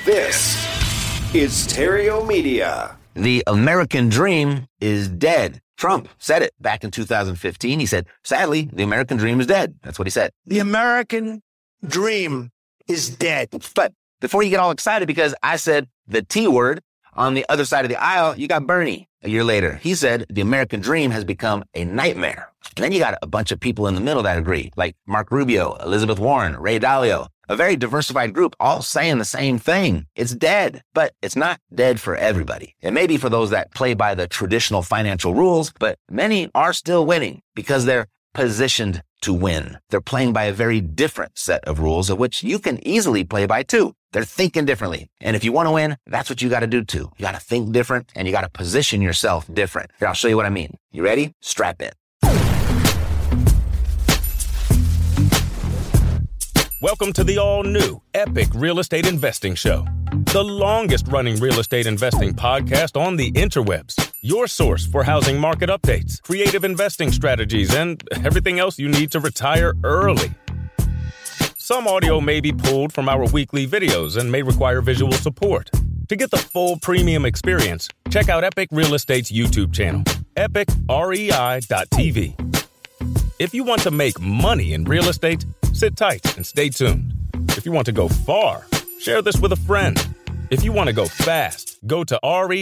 This is Stereo Media. The American dream is dead. Trump said it back in 2015. He said, sadly, the American dream is dead. That's what he said. The American dream is dead. But before you get all excited because I said the T word, on the other side of the aisle, you got Bernie a year later. He said the American dream has become a nightmare. And then you got a bunch of people in the middle that agree, like Mark Rubio, Elizabeth Warren, Ray Dalio, a very diversified group all saying the same thing. It's dead, but it's not dead for everybody. It may be for those that play by the traditional financial rules, but many are still winning because they're positioned to win. They're playing by a very different set of rules of which you can easily play by too. They're thinking differently. And if you want to win, that's what you got to do too. You got to think different and you got to position yourself different. Here, I'll show you what I mean. You ready? Strap in. Welcome to the all-new Epic Real Estate Investing Show, the longest-running real estate investing podcast on the interwebs. Your source for housing market updates, creative investing strategies, and everything else you need to retire early. Some audio may be pulled from our weekly videos and may require visual support. To get the full premium experience, check out Epic Real Estate's YouTube channel, epicrei.tv. If you want to make money in real estate, sit tight and stay tuned. If you want to go far, share this with a friend. If you want to go fast, go to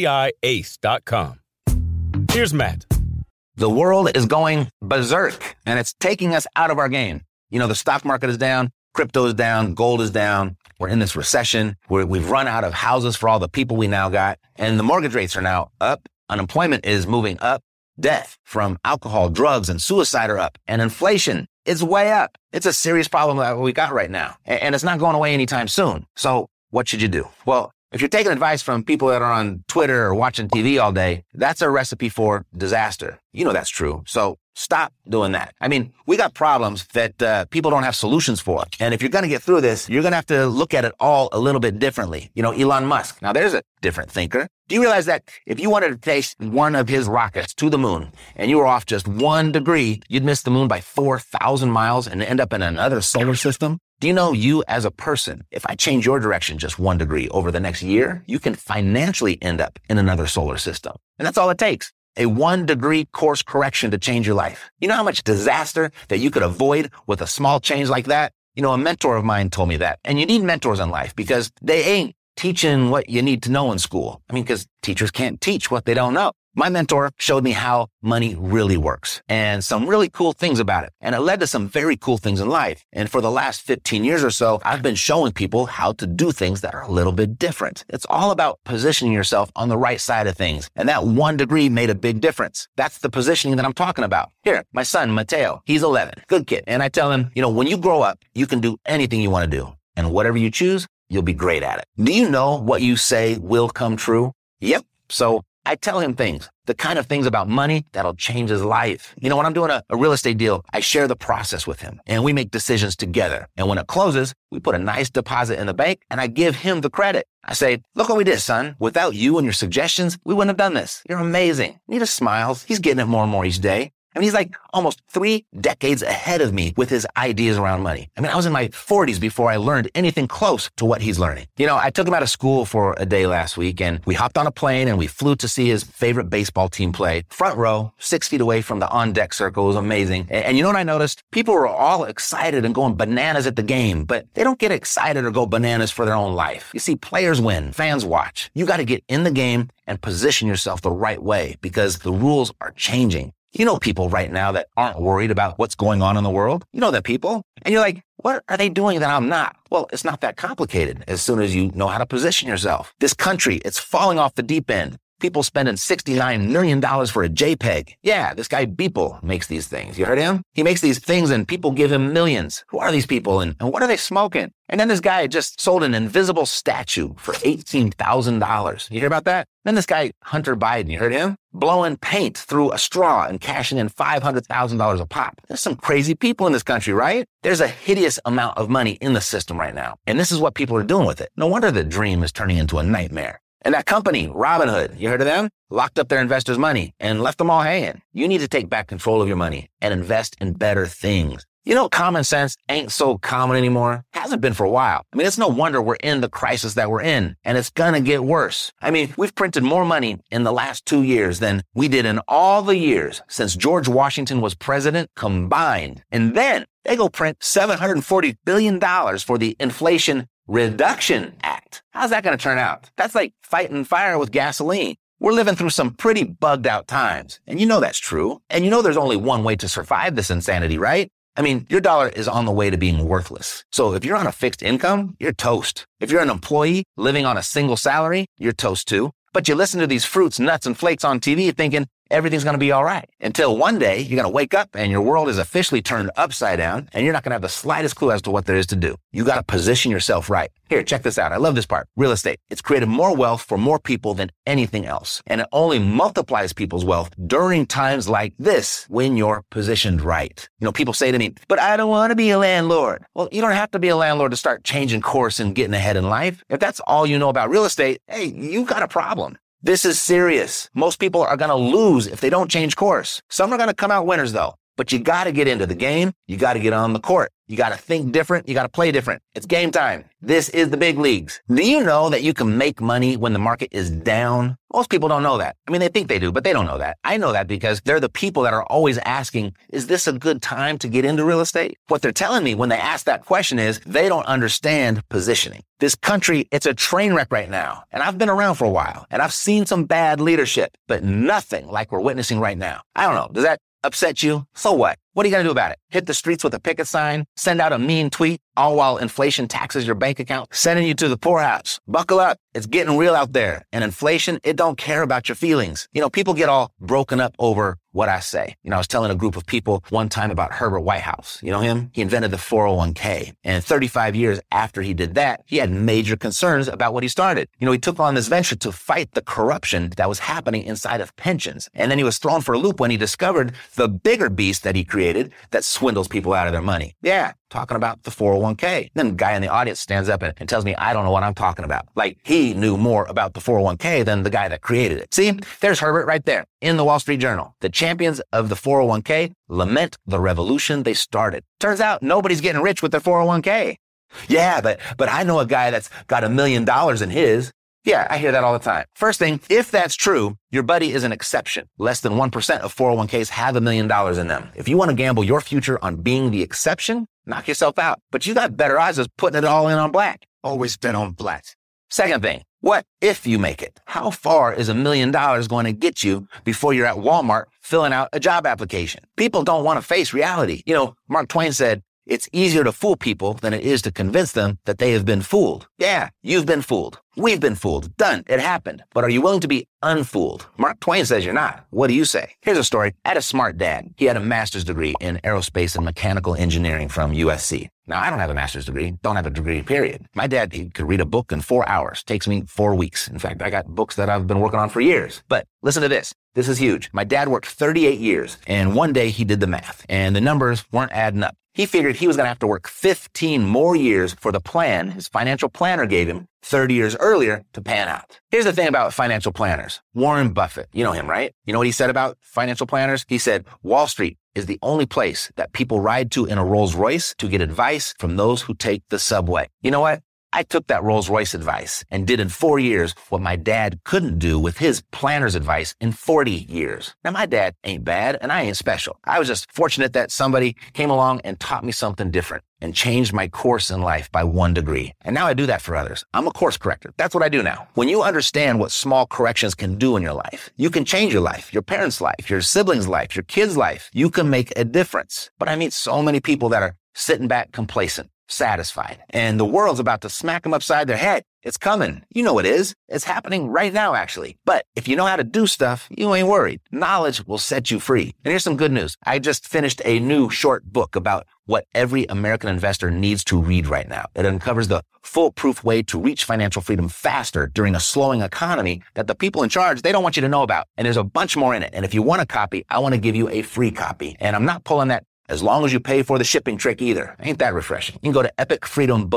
reiace.com. Here's Matt. The world is going berserk, and it's taking us out of our game. You know, the stock market is down, crypto is down, gold is down. We're in this recession where we've run out of houses for all the people we now got, and the mortgage rates are now up. Unemployment is moving up. Death from alcohol, drugs, and suicide are up, and inflation is way up. It's a serious problem that we got right now, and it's not going away anytime soon. So what should you do? Well, if you're taking advice from people that are on Twitter or watching TV all day, that's a recipe for disaster. You know that's true. So stop doing that. I mean, we got problems that people don't have solutions for. And if you're going to get through this, you're going to have to look at it all a little bit differently. You know, Elon Musk. Now, there's a different thinker. Do you realize that if you wanted to take one of his rockets to the moon and you were off just 1 degree, you'd miss the moon by 4,000 miles and end up in another solar system? Do you know you as a person, if I change your direction just 1 degree over the next year, you can financially end up in another solar system. And that's all it takes. A 1 degree course correction to change your life. You know how much disaster that you could avoid with a small change like that? You know, a mentor of mine told me that. And you need mentors in life because they ain't teaching what you need to know in school. I mean, because teachers can't teach what they don't know. My mentor showed me how money really works and some really cool things about it. And it led to some very cool things in life. And for the last 15 years or so, I've been showing people how to do things that are a little bit different. It's all about positioning yourself on the right side of things. And that 1 degree made a big difference. That's the positioning that I'm talking about. Here, my son, Mateo, he's 11, good kid. And I tell him, you know, when you grow up, you can do anything you want to do. And whatever you choose, you'll be great at it. Do you know what you say will come true? Yep. So I tell him things, the kind of things about money that'll change his life. You know, when I'm doing a real estate deal, I share the process with him and we make decisions together. And when it closes, we put a nice deposit in the bank and I give him the credit. I say, look what we did, son. Without you and your suggestions, we wouldn't have done this. You're amazing. And he just smiles. He's getting it more and more each day. I mean, he's like almost 3 decades ahead of me with his ideas around money. I mean, I was in my 40s before I learned anything close to what he's learning. You know, I took him out of school for a day last week and we hopped on a plane and we flew to see his favorite baseball team play. Front row, 6 feet away from the on-deck circle. It was amazing. And you know what I noticed? People were all excited and going bananas at the game, but they don't get excited or go bananas for their own life. You see, players win, fans watch. You got to get in the game and position yourself the right way because the rules are changing. You know people right now that aren't worried about what's going on in the world. You know that people. And you're like, what are they doing that I'm not? Well, it's not that complicated as soon as you know how to position yourself. This country, it's falling off the deep end. People spending $69 million for a JPEG. Yeah, this guy Beeple makes these things. You heard him? He makes these things and people give him millions. Who are these people and what are they smoking? And then this guy just sold an invisible statue for $18,000. You hear about that? Then this guy, Hunter Biden, you heard him? Blowing paint through a straw and cashing in $500,000 a pop. There's some crazy people in this country, right? There's a hideous amount of money in the system right now. And this is what people are doing with it. No wonder the dream is turning into a nightmare. And that company, Robinhood, you heard of them? Locked up their investors' money and left them all hanging. You need to take back control of your money and invest in better things. You know, common sense ain't so common anymore. Hasn't been for a while. I mean, it's no wonder we're in the crisis that we're in, and it's gonna get worse. I mean, we've printed more money in the last 2 years than we did in all the years since George Washington was president combined. And then they go print $740 billion for the Inflation Reduction Act. How's that gonna turn out? That's like fighting fire with gasoline. We're living through some pretty bugged out times, and you know that's true. And you know there's only one way to survive this insanity, right? I mean, your dollar is on the way to being worthless. So if you're on a fixed income, you're toast. If you're an employee living on a single salary, you're toast too. But you listen to these fruits, nuts, and flakes on TV thinking everything's going to be all right. Until one day, you're going to wake up and your world is officially turned upside down and you're not going to have the slightest clue as to what there is to do. You got to position yourself right. Here, check this out. I love this part. Real estate. It's created more wealth for more people than anything else. And it only multiplies people's wealth during times like this when you're positioned right. You know, people say to me, but I don't want to be a landlord. Well, you don't have to be a landlord to start changing course and getting ahead in life. If that's all you know about real estate, hey, you got a problem. This is serious. Most people are going to lose if they don't change course. Some are going to come out winners though. But you got to get into the game. You got to get on the court. You got to think different. You got to play different. It's game time. This is the big leagues. Do you know that you can make money when the market is down? Most people don't know that. I mean, they think they do, but they don't know that. I know that because they're the people that are always asking, is this a good time to get into real estate? What they're telling me when they ask that question is they don't understand positioning. This country, it's a train wreck right now. And I've been around for a while and I've seen some bad leadership, but nothing like we're witnessing right now. I don't know. Does that upset you? So what? What are you going to do about it? Hit the streets with a picket sign? Send out a mean tweet? All while inflation taxes your bank account? Sending you to the poorhouse. Buckle up. It's getting real out there. And inflation, it don't care about your feelings. You know, people get all broken up over what I say. You know, I was telling a group of people one time about Herbert Whitehouse. You know him? He invented the 401k. And 35 years after he did that, he had major concerns about what he started. You know, he took on this venture to fight the corruption that was happening inside of pensions. And then he was thrown for a loop when he discovered the bigger beast that he created that swindles people out of their money. Yeah, talking about the 401k. Then the guy in the audience stands up and tells me I don't know what I'm talking about. Like he knew more about the 401k than the guy that created it. See, there's Herbert right there in the Wall Street Journal. The champions of the 401k lament the revolution they started. Turns out nobody's getting rich with their 401k. Yeah, but I know a guy that's got $1 million in his. Yeah, I hear that all the time. First thing, if that's true, your buddy is an exception. Less than 1% of 401ks have $1 million in them. If you want to gamble your future on being the exception, knock yourself out. But you got better odds of putting it all in on black. Always bet on black. Second thing, what if you make it? How far is $1 million going to get you before you're at Walmart filling out a job application? People don't want to face reality. You know, Mark Twain said, it's easier to fool people than it is to convince them that they have been fooled. Yeah, you've been fooled. We've been fooled. Done. It happened. But are you willing to be unfooled? Mark Twain says you're not. What do you say? Here's a story. I had a smart dad. He had a master's degree in aerospace and mechanical engineering from USC. Now, I don't have a master's degree. Don't have a degree, period. My dad, he could read a book in 4 hours. Takes me 4 weeks. In fact, I got books that I've been working on for years. But listen to this. This is huge. My dad worked 38 years, and one day he did the math, and the numbers weren't adding up. He figured he was going to have to work 15 more years for the plan his financial planner gave him 30 years earlier to pan out. Here's the thing about financial planners. Warren Buffett, you know him, right? You know what he said about financial planners? He said, Wall Street is the only place that people ride to in a Rolls Royce to get advice from those who take the subway. You know what? I took that Rolls Royce advice and did in 4 years what my dad couldn't do with his planner's advice in 40 years. Now, my dad ain't bad and I ain't special. I was just fortunate that somebody came along and taught me something different and changed my course in life by 1 degree. And now I do that for others. I'm a course corrector. That's what I do now. When you understand what small corrections can do in your life, you can change your life, your parents' life, your siblings' life, your kids' life. You can make a difference. But I meet so many people that are sitting back complacent, satisfied, and the world's about to smack them upside their head. It's coming. You know it is. It's happening right now, actually. But if you know how to do stuff, you ain't worried. Knowledge will set you free. And here's some good news. I just finished a new short book about what every American investor needs to read right now. It uncovers the foolproof way to reach financial freedom faster during a slowing economy that the people in charge, they don't want you to know about. And there's a bunch more in it. And if you want a copy, I want to give you a free copy. And I'm not pulling that as long as you pay for the shipping trick either. Ain't that refreshing? You can go to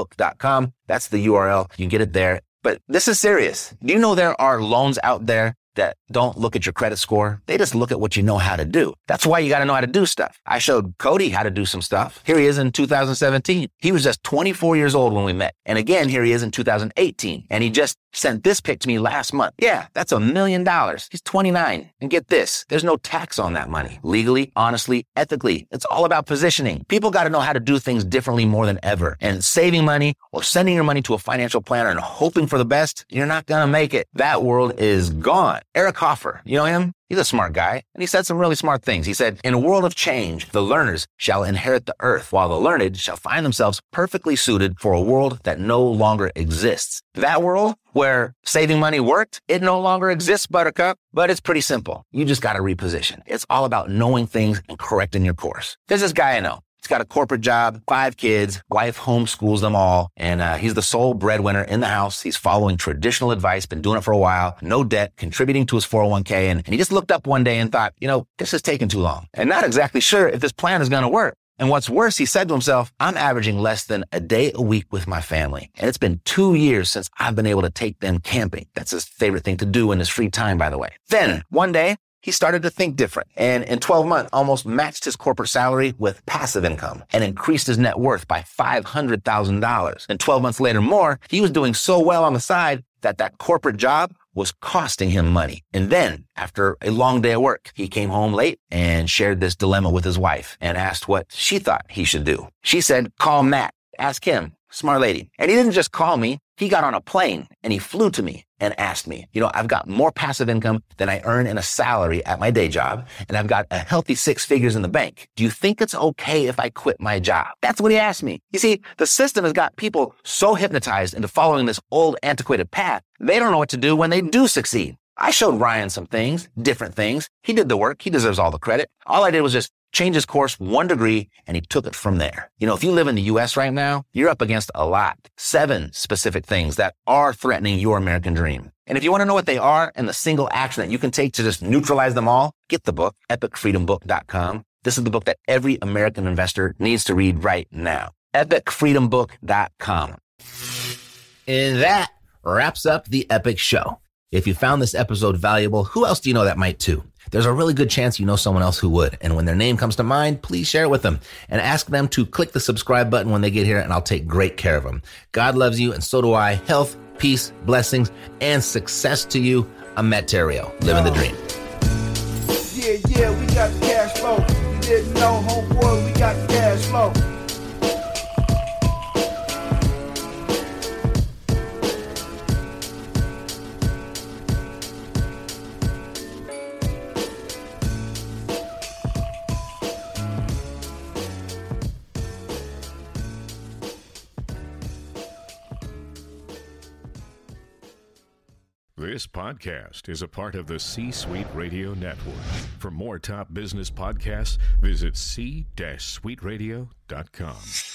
epicfreedombook.com. That's the URL. You can get it there. But this is serious. Do you know there are loans out there that don't look at your credit score. They just look at what you know how to do. That's why you got to know how to do stuff. I showed Cody how to do some stuff. Here he is in 2017. He was just 24 years old when we met. And again, here he is in 2018. And he just sent this pic to me last month. Yeah, that's $1 million. He's 29. And get this, there's no tax on that money. Legally, honestly, ethically. It's all about positioning. People got to know how to do things differently more than ever. And saving money or sending your money to a financial planner and hoping for the best, you're not going to make it. That world is gone. Eric Hoffer, you know him? He's a smart guy, and he said some really smart things. He said, in a world of change, the learners shall inherit the earth, while the learned shall find themselves perfectly suited for a world that no longer exists. That world where saving money worked, it no longer exists, Buttercup, but it's pretty simple. You just got to reposition. It's all about knowing things and correcting your course. There's this guy I know. He's got a corporate job, 5 kids, wife homeschools them all, and he's the sole breadwinner in the house. He's following traditional advice, been doing it for a while, no debt, contributing to his 401k, and he just looked up one day and thought, this is taking too long, and not exactly sure if this plan is going to work. And what's worse, he said to himself, I'm averaging less than a day a week with my family, and it's been 2 years since I've been able to take them camping. That's his favorite thing to do in his free time, by the way. Then, one day, he started to think different, and in 12 months, almost matched his corporate salary with passive income and increased his net worth by $500,000. And 12 months later more, he was doing so well on the side that corporate job was costing him money. And then, after a long day at work, he came home late and shared this dilemma with his wife and asked what she thought he should do. She said, call Matt, ask him. Smart lady. And he didn't just call me. He got on a plane and he flew to me and asked me, I've got more passive income than I earn in a salary at my day job, and I've got a healthy 6 figures in the bank. Do you think it's okay if I quit my job? That's what he asked me. You see, the system has got people so hypnotized into following this old antiquated path, they don't know what to do when they do succeed. I showed Ryan some things, different things. He did the work. He deserves all the credit. All I did was just change his course 1 degree, and he took it from there. If you live in the U.S. right now, you're up against a lot. 7 specific things that are threatening your American dream. And if you want to know what they are and the single action that you can take to just neutralize them all, get the book, epicfreedombook.com. This is the book that every American investor needs to read right now. epicfreedombook.com. And that wraps up the Epic Show. If you found this episode valuable, who else do you know that might too? There's a really good chance you know someone else who would. And when their name comes to mind, please share it with them and ask them to click the subscribe button when they get here, and I'll take great care of them. God loves you, and so do I. Health, peace, blessings, and success to you. I'm Matt Theriault, living the dream. Yeah, we got the cash flow. You didn't know, homeboy, we got the cash flow. This podcast is a part of the C-Suite Radio Network. For more top business podcasts, visit c-suiteradio.com.